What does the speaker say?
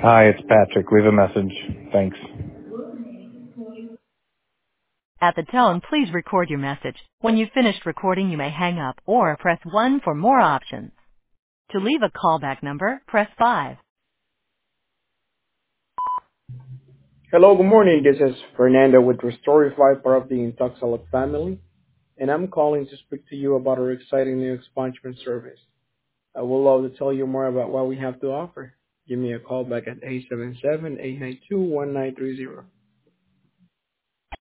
Hi, it's Patrick. Leave a message. Thanks. At the tone, please record your message. When you've finished recording, you may hang up or press 1 for more options. To leave a callback number, press 5. Hello, good morning. This is Fernando with Restorify, part of the Intoxalot family, and I'm calling to speak to you about our exciting new expungement service. I would love to tell you more about what we have to offer. Give me a call back at 877-892-1930.